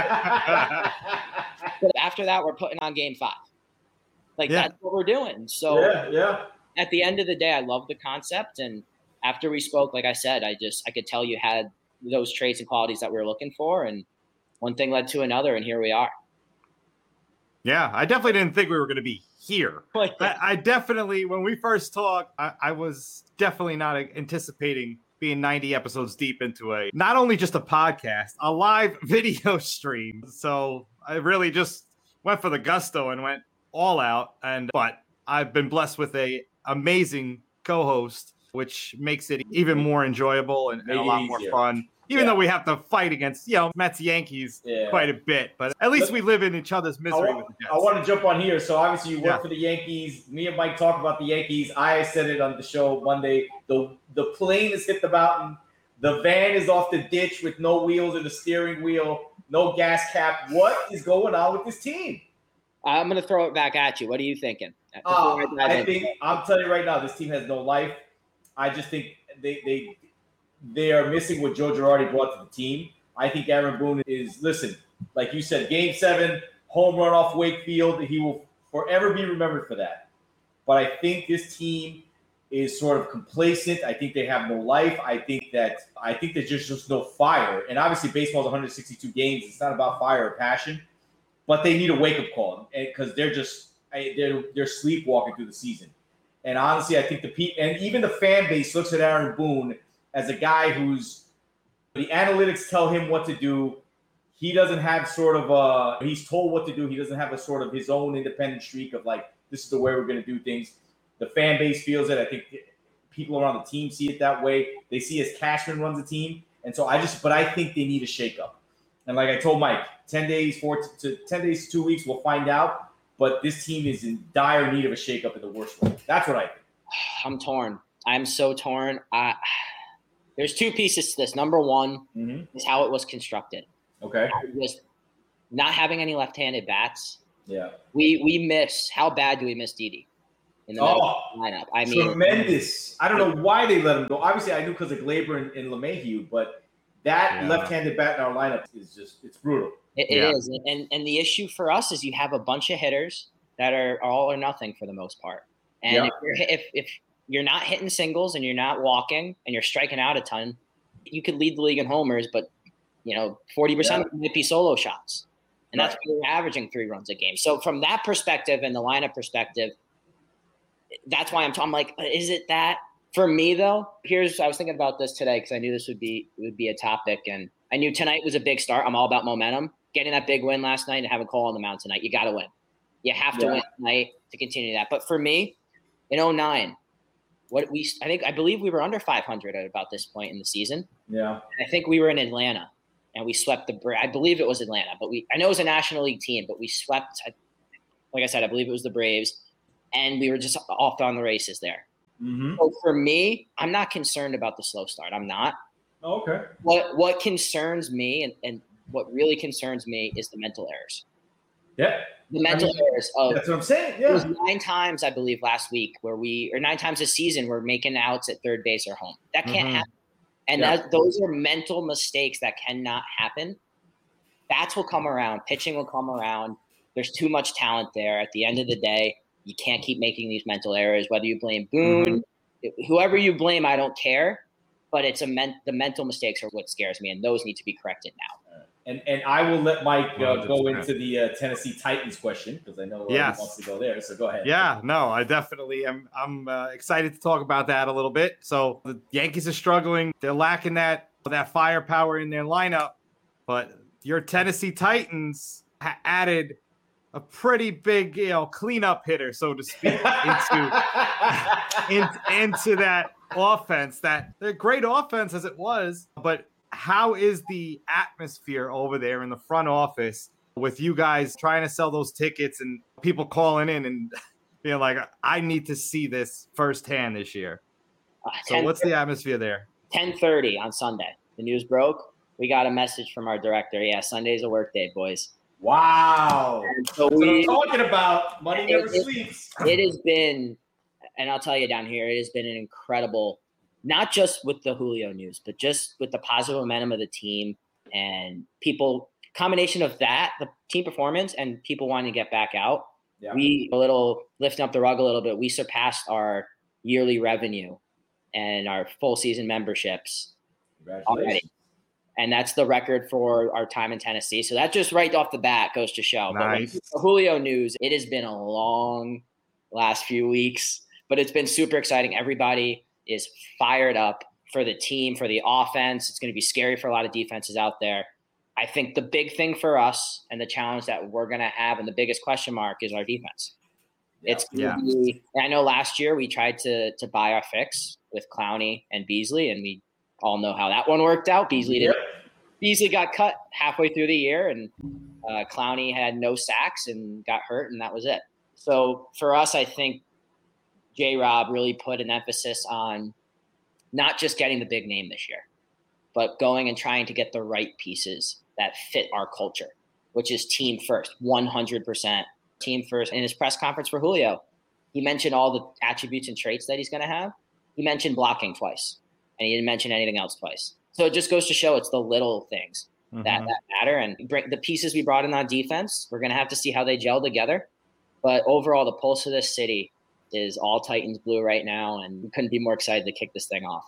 C: after that, we're putting on game five. Like yeah. that's what we're doing. So
B: yeah, yeah.
C: At the end of the day, I love the concept. And after we spoke, like I said, I just I could tell you had those traits and qualities that we were looking for. And one thing led to another, and here we are.
A: Yeah, I definitely didn't think we were going to be here.
C: Like
A: I, I definitely, when we first talked, I, I was definitely not anticipating being ninety episodes deep into a, not only just a podcast, a live video stream. So I really just went for the gusto and went all out. And, but I've been blessed with a amazing co-host, which makes it even more enjoyable and, and a lot more fun. Even yeah. though we have to fight against, you know, Mets Yankees yeah. quite a bit, but at least we live in each other's misery
B: I want,
A: with the Jets.
B: I want to jump on here. So obviously you work
A: yeah.
B: for the Yankees. Me and Mike talked about the Yankees. I said it on the show Monday. The the plane has hit the mountain. The van is off the ditch with no wheels and the steering wheel, no gas cap. What is going on with this team?
C: I'm going to throw it back at you. What are you thinking?
B: Uh, I think I'm telling you right now, this team has no life. I just think they they. They are missing what Joe Girardi brought to the team. I think Aaron Boone is, listen, like you said, game seven, home run off Wakefield. He will forever be remembered for that. But I think this team is sort of complacent. I think they have no life. I think that I think there's just, just no fire. And obviously baseball is one hundred sixty-two games. It's not about fire or passion. But they need a wake-up call because they're just they're they're sleepwalking through the season. And honestly, I think the pe- and even the fan base looks at Aaron Boone as a guy who's the analytics tell him what to do. He doesn't have sort of a, he's told what to do. He doesn't have a sort of his own independent streak of like, this is the way we're going to do things. The fan base feels it. I think people around the team see it that way. They see as Cashman runs the team. And so I just, but I think they need a shakeup. And like I told Mike, ten days, four to ten days, two weeks, we'll find out. But this team is in dire need of a shakeup in the worst way. That's what I think.
C: I'm torn. I'm so torn. I, There's two pieces to this. Number one mm-hmm. is how it was constructed.
B: Okay.
C: Just not having any left-handed bats.
B: Yeah.
C: We we miss. How bad do we miss Didi in the
B: oh,
C: lineup? I mean,
B: tremendous. I don't know why they let him go. Obviously, I knew because of Gleyber and, and LeMahieu, but that yeah. left-handed bat in our lineup is just it's brutal.
C: It,
A: Yeah.
C: it is. And, and the issue for us is you have a bunch of hitters that are all or nothing for the most part. And
B: Yeah.
C: if, you're, if, if you're not hitting singles and you're not walking and you're striking out a ton, you could lead the league in homers, but you know, forty percent
B: Yeah.
C: of them might be solo shots. And that's
B: Right.
C: why you're averaging three runs a game. So from that perspective and the lineup perspective, that's why I'm, I'm like, is it that? For me, though, here's I was thinking about this today because I knew this would be would be a topic, and I knew tonight was a big start. I'm all about momentum. Getting that big win last night and having Cole on the mound tonight, you got to win. You have to
B: Yeah.
C: win tonight to continue that. But for me, in oh nine, what we I think I believe we were under five hundred at about this point in the season.
B: Yeah.
C: I think we were in Atlanta, and we swept the Bra- I believe it was Atlanta, but we I know it was a National League team, but we swept. Like I said, I believe it was the Braves, and we were just off on the races there.
B: Mm-hmm.
C: So for me, I'm not concerned about the slow start. I'm not.
B: Okay.
C: What what concerns me and, and what really concerns me is the mental errors.
B: Yeah.
C: The mental
B: I mean,
C: errors of
B: That's what I'm saying.
C: it was
B: Yeah.
C: nine times, I believe, last week where we or nine times this season we're making outs at third base or home. That can't
A: Mhm.
C: happen. And
B: Yeah.
C: that those are mental mistakes that cannot happen. Bats will come around, pitching will come around. There's too much talent there. At the end of the day, you can't keep making these mental errors. Whether you blame Boone, whoever you blame, I don't care. But it's a men- the mental mistakes are what scares me, and those need to be corrected now.
B: And and I will let Mike uh,
A: one hundred
B: go
A: percent.
B: into the uh, Tennessee Titans question because I know uh,
A: Yes.
B: he wants to go there. So go ahead.
A: Yeah, no, I definitely am. I'm uh, excited to talk about that a little bit. So the Yankees are struggling; they're lacking that that firepower in their lineup. But your Tennessee Titans ha- added a pretty big, you know, cleanup hitter, so to speak, into in, into that offense. That they're great offense as it was, but how is the atmosphere over there in the front office with you guys trying to sell those tickets and people calling in and being like, I need to see this firsthand this year?
C: Uh,
A: So what's the atmosphere there?
C: ten thirty on Sunday? The news broke. We got a message from our director. Yeah, Sunday's a work day, boys.
B: Wow.
C: And so
B: That's what I'm
C: we,
B: talking about. Money never
C: It- it-
B: sleeps.
C: it has been, and I'll tell you down here, it has been an incredible, not just with the Julio news, but just with the positive momentum of the team and people, combination of that, the team performance and people wanting to get back out.
B: Yeah.
C: We, a little, lifting up the rug a little bit, we surpassed our yearly revenue and our full season memberships
B: Congratulations.
C: already. And that's the record for our time in Tennessee. So that just right off the bat goes to show.
A: Nice.
C: But with Julio news, it has been a long last few weeks, but it's been super exciting. Everybody is fired up for the team, for the offense. It's going to be scary for a lot of defenses out there. I think the big thing for us and the challenge that we're going to have and the biggest question mark is our defense.
B: Yeah.
C: It's gonna be, I know last year we tried to to buy our fix with Clowney and Beasley, and we all know how that one worked out. Beasley
B: Yep.
C: didn't. Beasley got cut halfway through the year, and uh, Clowney had no sacks and got hurt, and that was it. So for us, I think J-Rob really put an emphasis on not just getting the big name this year, but going and trying to get the right pieces that fit our culture, which is team first, one hundred percent team first. In his press conference for Julio, he mentioned all the attributes and traits that he's going to have. He mentioned blocking twice, and he didn't mention anything else twice. So it just goes to show it's the little things
A: Mhm.
C: that, that matter. And bring the pieces we brought in on defense, we're going to have to see how they gel together. But overall, the pulse of this city is all Titans blue right now, and we couldn't be more excited to kick this thing off.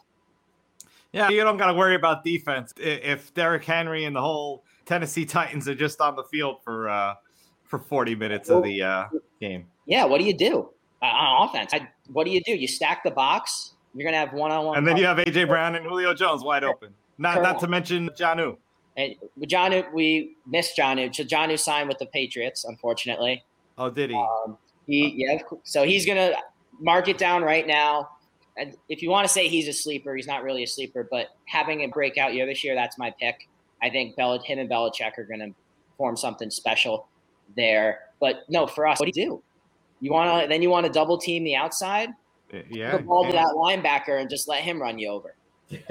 A: Yeah, you don't got to worry about defense I- if Derrick Henry and the whole Tennessee Titans are just on the field for uh, for forty minutes of the uh, game.
C: Yeah, what do you do uh, on offense? I, what do you do? You stack the box. You're going to have one-on-one.
A: And then you have A J Brown and Julio Jones wide open. Not not
C: Correct.
A: to mention Jonnu.
C: And Jonnu, we missed Jonnu. So Jonnu signed with the Patriots, unfortunately.
A: Oh, did he?
C: Um, he yeah, so he's gonna mark it down right now. And if you want to say he's a sleeper, he's not really a sleeper. But having a breakout year this year, that's my pick. I think Bel- him and Belichick are gonna form something special there. But no, for us, what do you do? You want to then you want to double team the outside,
A: Yeah.
C: the ball to
A: yeah.
C: that linebacker, and just let him run you over.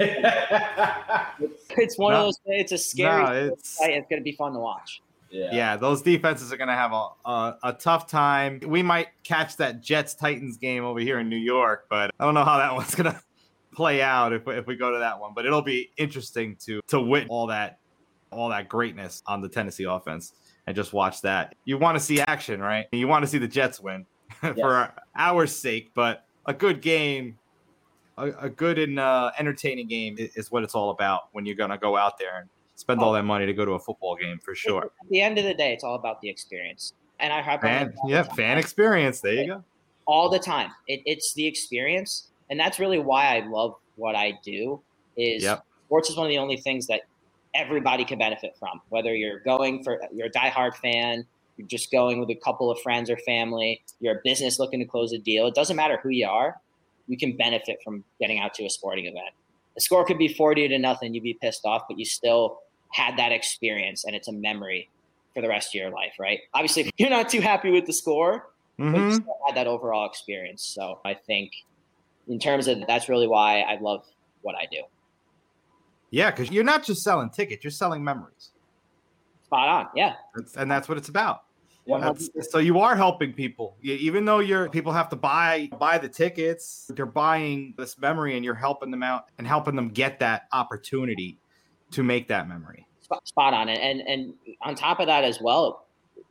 B: yeah.
C: It's one
A: No.
C: of those. It's a scary.
A: No, it's-
C: fight. It's gonna be fun to watch.
A: Yeah, those defenses are going to have a, a a tough time. We might catch that Jets Titans game over here in New York, but I don't know how that one's going to play out if if we go to that one. But it'll be interesting to to witness all that all that greatness on the Tennessee offense and just watch that. You want to see action, right? You want to see the Jets win for
B: Yes.
A: our sake, but a good game, a, a good and uh, entertaining game is what it's all about when you're going to go out there and spend all that money to go to a football game for sure.
C: At the end of the day, it's all about the experience. And I have
A: Fan, yeah, fan experience. There you go.
C: All the time. It, it's the experience. And that's really why I love what I do is
A: Yep.
C: sports is one of the only things that everybody can benefit from, whether you're going for, you're a diehard fan, you're just going with a couple of friends or family, you're a business looking to close a deal. It doesn't matter who you are. You can benefit from getting out to a sporting event. The score could be forty to nothing. You'd be pissed off, but you still had that experience and it's a memory for the rest of your life, right? Obviously, if you're not too happy with the score,
A: Mm-hmm.
C: but you still had that overall experience. So I think in terms of that's really why I love what I do.
A: Yeah, because you're not just selling tickets, you're selling memories.
C: Spot on. Yeah.
A: That's, and that's what it's about.
C: one hundred percent.
A: That's, so you are helping people. You, even though you're people have to buy buy the tickets, they're buying this memory and you're helping them out and helping them get that opportunity to make that memory.
C: Spot, spot on. And and on top of that as well,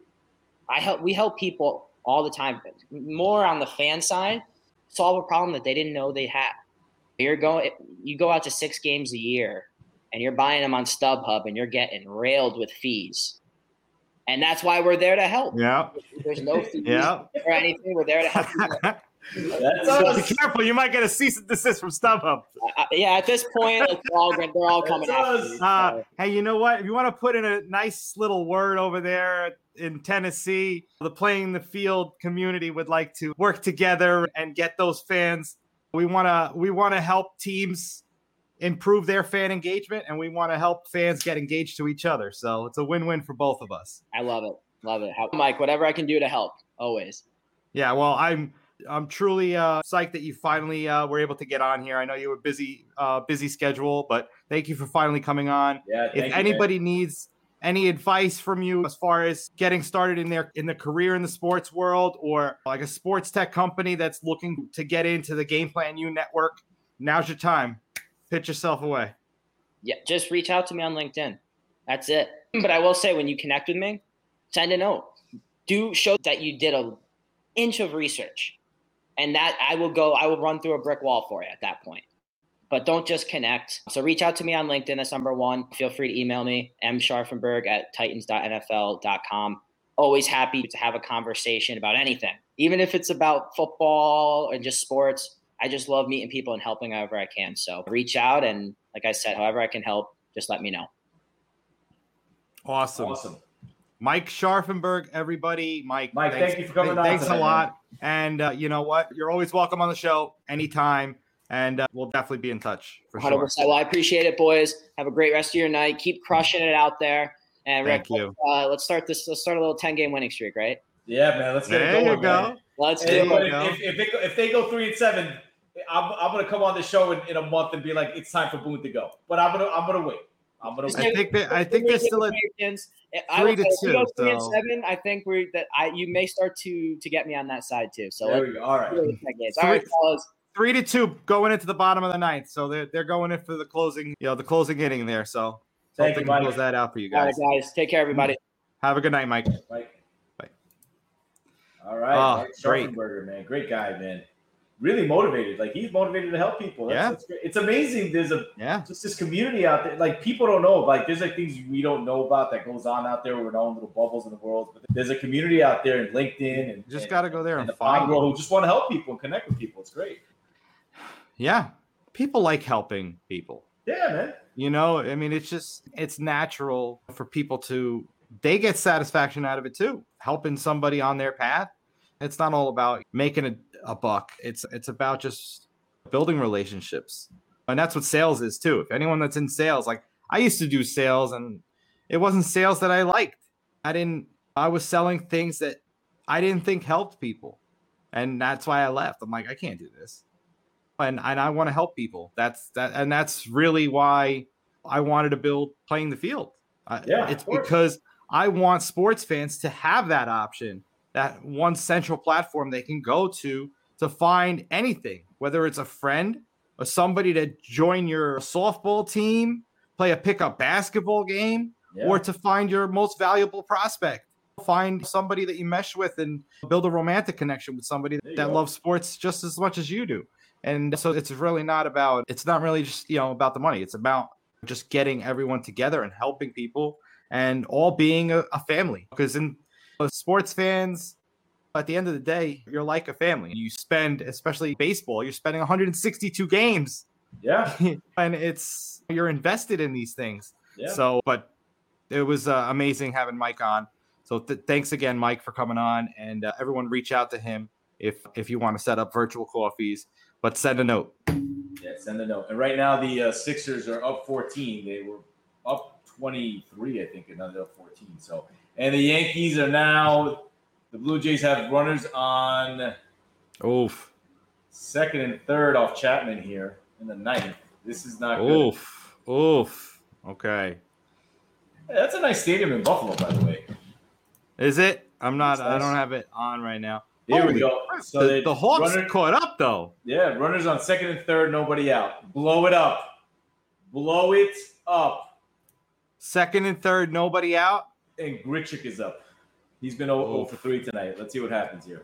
C: I help we help people all the time, more on the fan side, solve a problem that they didn't know they had. You're going, you go out to six games a year and you're buying them on StubHub and you're getting railed with fees. And that's why we're there to help.
A: Yeah.
C: There's no fees
A: Yeah.
C: or anything. We're there to help you.
B: That's
A: So
B: us.
A: be careful, you might get a cease and desist from StubHub.
C: Uh, yeah, at this point, it's all, they're all coming
B: That's
C: after
B: us.
C: you.
A: Uh,
C: So,
A: hey, you know what? If you want to put in a nice little word over there in Tennessee, the Playing the Field community would like to work together and get those fans. We want to we want to help teams improve their fan engagement, and we want to help fans get engaged to each other. So it's a win-win for both of us.
C: I love it. Love it. How, Mike, whatever I can do to help, always.
A: Yeah, well, I'm I'm truly uh, psyched that you finally uh, were able to get on here. I know you were busy, uh, busy schedule, but thank you for finally coming on.
B: Yeah, thank
A: If
B: you,
A: anybody needs any advice from you as far as getting started in their in the career in the sports world, or like a sports tech company that's looking to get into the Game Plan U network, now's your time. Pitch yourself away.
C: Yeah, just reach out to me on LinkedIn. That's it. But I will say, when you connect with me, send a note. Do show that you did an inch of research, and that I will go. I will run through a brick wall for you at that point. But don't just connect. So reach out to me on LinkedIn. That's number one. Feel free to email me, m scharfenberg at titans dot n f l dot com. Always happy to have a conversation about anything, even if it's about football and just sports. I just love meeting people and helping however I can. So reach out, and like I said, however I can help, just let me know.
A: Awesome.
B: Awesome.
A: Mike Scharfenberg, everybody. Mike,
B: Mike,
A: thanks,
B: thank you for coming on
A: Thanks
B: today,
A: a lot. And uh, you know what? You're always welcome on the show anytime. And uh, we'll definitely be in touch for
C: one hundred
A: sure.
C: percent. Well, I appreciate it, boys. Have a great rest of your night. Keep crushing it out there. And Rick,
A: Thank you.
C: Uh, let's start this. Let's start a little ten game winning streak, right?
B: Yeah, man. Let's get
A: There
B: it
A: you
B: going,
A: go.
B: man.
C: Let's
B: And
C: do
A: There
C: it.
A: you
B: if,
A: go.
B: if, if, they go, if they go three and seven, I'm, I'm gonna come on the show in, in a month and be like, it's time for Boone to go. But I'm gonna I'm gonna wait. I'm gonna
C: Just
B: wait.
A: I think that I think there's still a
C: Predictions. I
A: three
C: would
A: to
C: say if we
A: two,
C: go three and
A: so-
C: seven. I think we that I you may start to to get me on that side too. So
B: There
C: let's
B: we go. All right.
C: do it ten games. All right,
A: Three-
C: fellas.
A: three to two going into the bottom of the ninth. So they're they're going in for the closing, you know, the closing inning there. So
B: Thank
A: hope they
B: you,
A: can
B: Mike.
A: close that out for you
C: All right,
A: guys.
C: guys. Take care, everybody.
A: Have a good night, Mike.
B: Mike.
A: Bye.
B: All right.
A: Oh,
B: Mike
A: great.
B: Scharfenberger, man. Great guy, man. Really motivated. Like he's motivated to help people. That's,
A: Yeah.
B: that's great. It's amazing. There's a
A: Yeah.
B: just this community out there. Like people don't know. Like there's like things we don't know about that goes on out there. We're in our own little bubbles in the world. But there's a community out there in LinkedIn and
A: You just
B: and,
A: got to go there
B: and
A: and
B: the pod
A: find
B: world
A: it.
B: who just want to help people and connect with people. It's great.
A: Yeah. People like helping people.
B: Yeah, man.
A: You know, I mean, it's just, it's natural for people to, they get satisfaction out of it too. Helping somebody on their path. It's not all about making a, a buck. It's, it's about just building relationships. And that's what sales is too. If anyone that's in sales, like I used to do sales and it wasn't sales that I liked. I didn't, I was selling things that I didn't think helped people. And that's why I left. I'm like, I can't do this. And, and I want to help people. That's that, and that's really why I wanted to build Playing the Field. I-
B: Yeah,
A: it's
B: of course.
A: because I want sports fans to have that option, that one central platform they can go to to find anything, whether it's a friend or somebody to join your softball team, play a pickup basketball game,
B: Yeah.
A: or to find your most valuable prospect. Find somebody that you mesh with and build a romantic connection with somebody that
B: go.
A: loves sports just as much as you do. And so it's really not about, it's not really just, you know, about the money. It's about just getting everyone together and helping people and all being a, a family. Because in uh, sports fans, at the end of the day, you're like a family. You spend, especially baseball, you're spending one hundred sixty-two games.
B: Yeah.
A: And it's, you're invested in these things.
B: Yeah.
A: So, but it was uh, amazing having Mike on. So th- thanks again, Mike, for coming on. And uh, everyone reach out to him if if you want to set up virtual coffees. But send a note.
B: Yeah, send a note. And right now the uh, Sixers are up fourteen. They were up twenty-three, I think, and now they're up fourteen. So, and the Yankees are now, the Blue Jays have runners on
A: Oof.
B: second and third off Chapman here in the ninth. This is not good.
A: Oof. Oof. Okay.
B: Hey, that's a nice stadium in Buffalo, by the way.
A: Is it? I'm not,
B: Nice.
A: I don't have it on right now.
B: Here
A: Holy
B: we go.
A: crap.
B: So
A: the,
B: they
A: the Hawks
B: runner-
A: caught up, though.
B: Yeah, runners on second and third, nobody out. Blow it up. Blow it up.
A: Second and third, nobody out.
B: And Grichuk is up. He's been zero for three tonight. Let's see what happens here.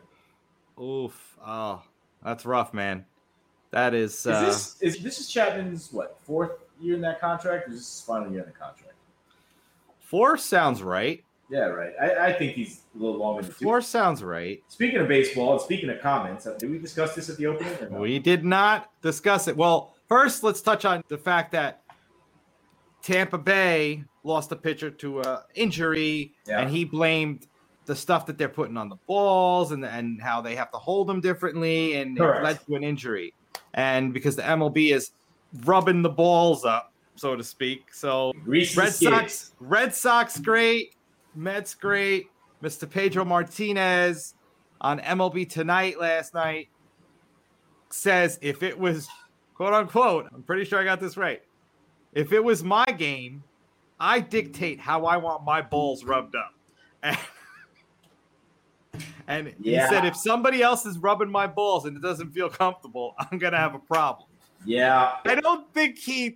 A: Oof. Oh, that's rough, man. That is.
B: Is
A: Uh,
B: this is this is Chapman's what fourth year in that contract, or is this his final year in the contract?
A: four sounds right.
B: Yeah, right. I, I think he's a little longer than two.
A: Four sounds right.
B: Speaking of baseball and speaking of comments, uh, did we discuss this at the opening? Or no?
A: We did not discuss it. Well, first, let's touch on the fact that Tampa Bay lost a pitcher to an injury,
B: Yeah.
A: and he blamed the stuff that they're putting on the balls and and how they have to hold them differently, and
B: Correct.
A: it led to an injury. And because the M L B is rubbing the balls up, so to speak. So
B: Greasy
A: Red
B: skids.
A: Sox, Red Sox, great. Mets, great. Mister Pedro Martinez on M L B Tonight last night says if it was, quote unquote, I'm pretty sure I got this right. If it was my game, I dictate how I want my balls rubbed up. And, and
B: Yeah.
A: he said, if somebody else is rubbing my balls and it doesn't feel comfortable, I'm going to have a problem.
B: Yeah.
A: I don't think he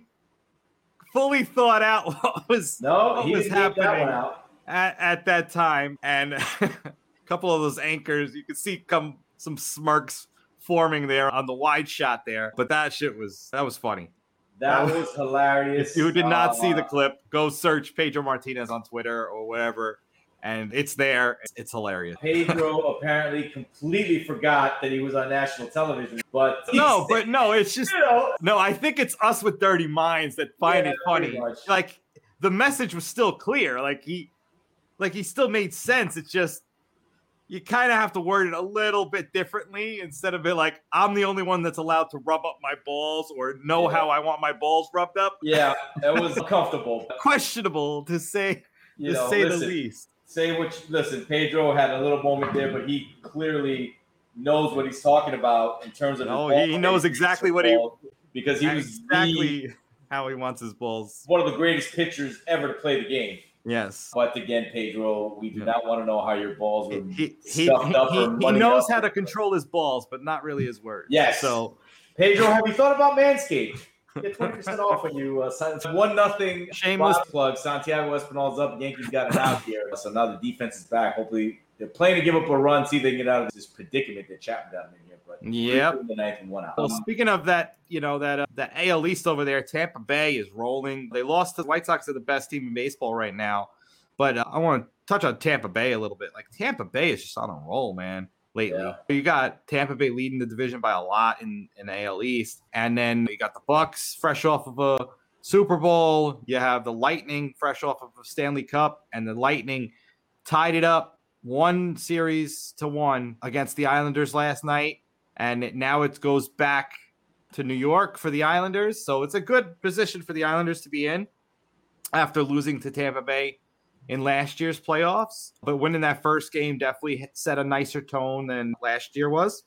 A: fully thought out what was,
B: No,
A: what
B: he
A: was
B: didn't get that
A: happening
B: one out.
A: at, at that time. And a couple of those anchors, you could see come some smirks forming there on the wide shot there. But that shit was, that was funny.
B: That was hilarious.
A: If you did not see the
B: Uh,
A: clip, go search Pedro Martinez on Twitter or whatever, and it's there. It's hilarious.
B: Pedro apparently completely forgot that he was on national television, but
A: No, but no, it's just
B: you know,
A: no. I think it's us with dirty minds that find
B: Yeah,
A: it funny.
B: pretty much.
A: Like the message was still clear. Like he, like he still made sense. It's just you kind of have to word it a little bit differently instead of it like I'm the only one that's allowed to rub up my balls or know
B: Yeah.
A: how I want my balls rubbed up.
B: yeah, that was comfortable.
A: Questionable to say
B: You
A: to
B: know,
A: say
B: listen,
A: the least.
B: say what you, listen, Pedro had a little moment there, but he clearly knows what he's talking about in terms of his
A: No,
B: ball
A: he- he knows
B: play,
A: exactly what he-
B: ball, because he was
A: exactly how he wants his balls.
B: the, one of the greatest pitchers ever to play the game.
A: Yes.
B: But again, Pedro, we do
A: Yeah.
B: not want to know how your balls were
A: He, he, he,
B: stuffed up
A: he-
B: or
A: he
B: moneyed
A: knows
B: up.
A: how to control his balls, but not really his words.
B: Yes.
A: So
B: Pedro, have you thought about Manscaped? Get twenty percent off when you uh, sign. One nothing.
A: Shameless
B: plug. Santiago Espinal's up. Yankees got an out here, so now the defense is back. Hopefully, they're playing to give up a run, see if they can get out of this predicament that Chapman got them in here. But
A: Yep.
B: three in the ninth and one out.
A: Well, speaking of that, you know that uh, that A L East over there, Tampa Bay is rolling. They lost to the White Sox, are the best team in baseball right now. But uh, I want to touch on Tampa Bay a little bit. Like Tampa Bay is just on a roll, man. Lately,
B: Yeah.
A: you got Tampa Bay leading the division by a lot in in the A L East, and then you got the Bucks fresh off of a Super Bowl. You have the Lightning fresh off of a Stanley Cup, and the Lightning tied it up one series to one against the Islanders last night. And it, now it goes back to New York for the Islanders. So it's a good position for the Islanders to be in after losing to Tampa Bay in last year's playoffs. But winning that first game definitely hit- set a nicer tone than last year was.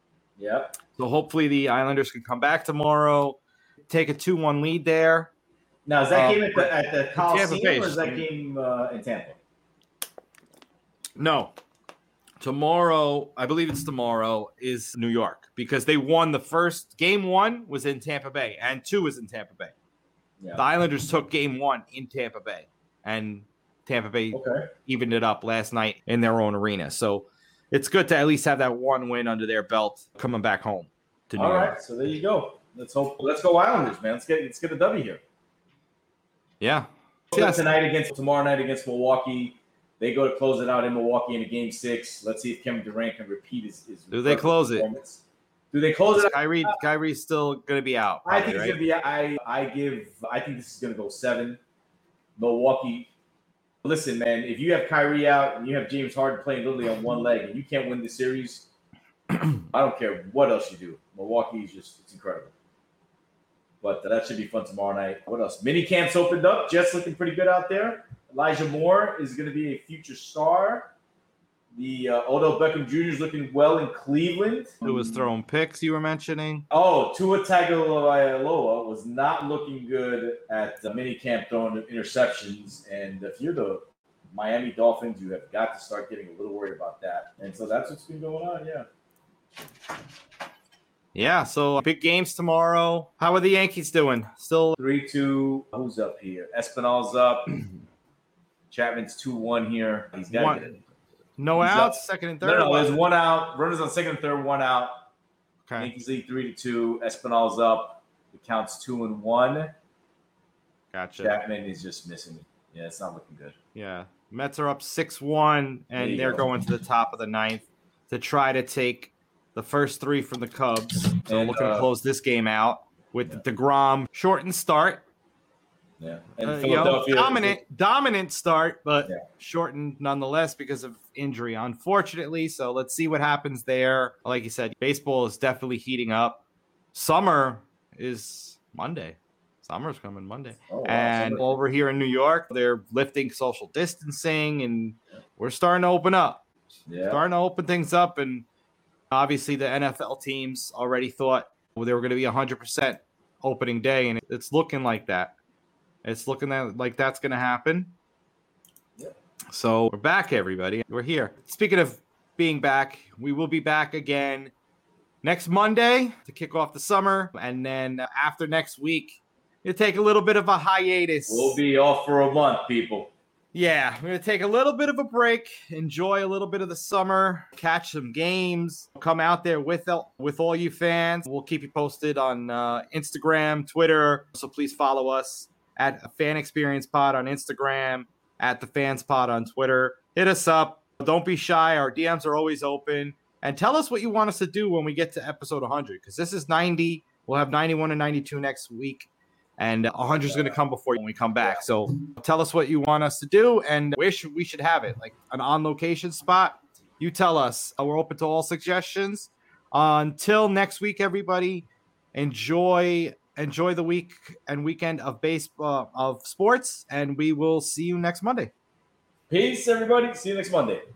B: Yep.
A: So hopefully the Islanders can come back tomorrow, take a two one lead there.
B: Now, is that
A: Um,
B: game at the, at the
A: Tampa
B: Coliseum
A: Bay,
B: or is that
A: so-
B: game uh, in Tampa?
A: No. Tomorrow, I believe it's tomorrow, is New York because they won the first game. One was in Tampa Bay and two was in Tampa Bay.
B: Yeah.
A: The Islanders took game one in Tampa Bay. and Tampa Bay
B: Okay.
A: evened it up last night in their own arena. So it's good to at least have that one win under their belt coming back home to New
B: All
A: York.
B: right, so there you go. Let's hope. Let's go Islanders, man. Let's get let's get a W here.
A: Yeah.
B: Yes. Tonight against tomorrow night against Milwaukee. They go to close it out in Milwaukee in a game six. Let's see if Kevin Durant can repeat his. his
A: Do they close it?
B: Do they close it?
A: Kyrie, Kyrie's still going to be out.
B: I
A: Probably,
B: think it's
A: right?
B: going to be. I I give. I think this is going to go seven. Milwaukee. Listen, man. If you have Kyrie out and you have James Harden playing literally on one leg and you can't win the series, I don't care what else you do. Milwaukee is just—it's incredible. But uh, that should be fun tomorrow night. What else? Mini camps opened up. Jets looking pretty good out there. Elijah Moore is going to be a future star. The uh, Odell Beckham Junior is looking well in Cleveland.
A: Who was throwing picks you were mentioning?
B: Oh, Tua Tagovailoa was not looking good at the minicamp throwing interceptions. And if you're the Miami Dolphins, you have got to start getting a little worried about that. And so that's what's been going on, yeah.
A: Yeah, so big games tomorrow. How are the Yankees doing? Still
B: three two. Who's up here? Espinal's up. Chapman's two one here. He's got
A: one,
B: it.
A: No
B: He's
A: outs,
B: up.
A: second and third?
B: No, no, there's one out. Runners on second and third, one out.
A: Okay.
B: Yankees lead three to two. Espinal's up. It counts two and one.
A: Gotcha.
B: Chapman is just missing it. Yeah, it's not looking good.
A: Yeah. Mets are up six one, and they're
B: go.
A: going to the top of the ninth to try to take the first three from the Cubs. So
B: And,
A: looking
B: uh,
A: to close this game out with
B: yeah.
A: the DeGrom shortened start.
B: Yeah. And
A: Uh, you know,
B: Philadelphia.
A: dominant, dominant start, but
B: Yeah.
A: shortened nonetheless because of injury, unfortunately. So let's see what happens there. Like you said, baseball is definitely heating up. Summer is Monday. Summer's coming Monday.
B: Oh, wow,
A: and
B: summer.
A: over here in New York, they're lifting social distancing, and we're starting to open up.
B: Yeah.
A: Starting to open things up, and obviously the N F L teams already thought they were going to be one hundred percent opening day, and it's looking like that. It's looking that, like that's going to happen.
B: Yep.
A: So we're back, everybody. We're here. Speaking of being back, we will be back again next Monday to kick off the summer, and then after next week, we'll take a little bit of a hiatus.
B: We'll be off for a month, people.
A: Yeah, we're going to take a little bit of a break, enjoy a little bit of the summer, catch some games, come out there with with all you fans. We'll keep you posted on uh, Instagram, Twitter, so please follow us at Fan Experience Pod on Instagram, at the Fans Pod on Twitter. Hit us up. Don't be shy. Our D Ms are always open. And tell us what you want us to do when we get to episode one hundred, because this is ninety. We'll have ninety-one and ninety-two next week. And one hundred is going to come before when we come back. So tell us what you want us to do and where should we should have it, like an on-location spot. You tell us. We're open to all suggestions. Until next week, everybody, enjoy enjoy the week and weekend of baseball of sports, and we will see you next Monday.
B: Peace, everybody. See you next Monday.